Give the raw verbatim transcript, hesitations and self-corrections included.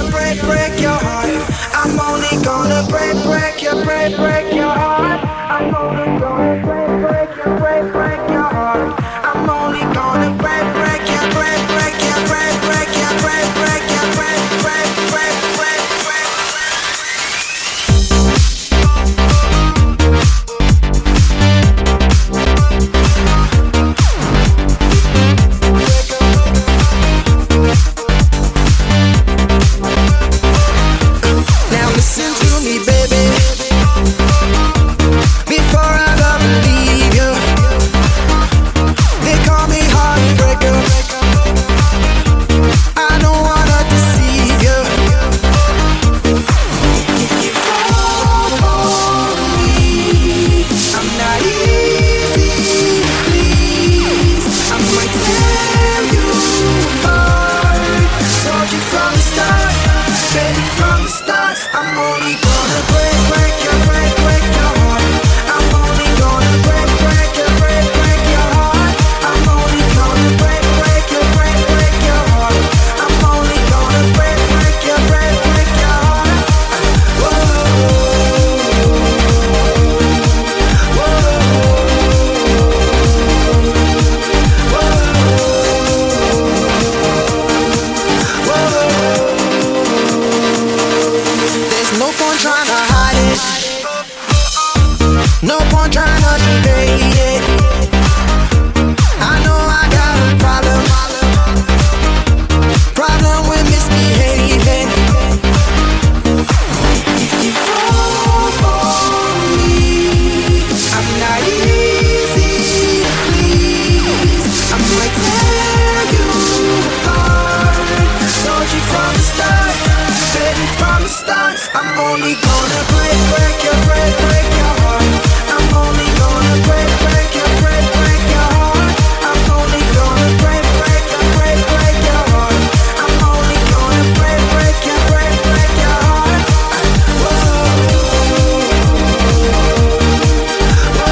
gonna break, break your heart. I'm only gonna break, break your, break, break your heart. I'm only gonna break, break your, break, break your heart. I'm only gonna break, break your, break, break your, break, break your, break, break your, break, break, break, break, break. Now listen to me, baby. Before I ever leave you, they call me heartbreaker. I don't wanna deceive you. If you fall for me, I'm not easy to please. I might tear you apart. Told you from the start, baby, from the start. I'm only gonna break, break your, break, break your heart. I'm only gonna break, break your, break, break your heart. I'm only gonna break, break your, break, break your heart. I'm only gonna break, break your, break, break your heart. Whoa, there's no point trying to hide it. No point trying to evade it. I know I got a problem. Problem with misbehaving. If you fall for me, I'm not easy to please. I might tear you apart. Told you from the start, baby, from the start. I'm only gonna break, break your, break, break your heart. I'm only gonna break, break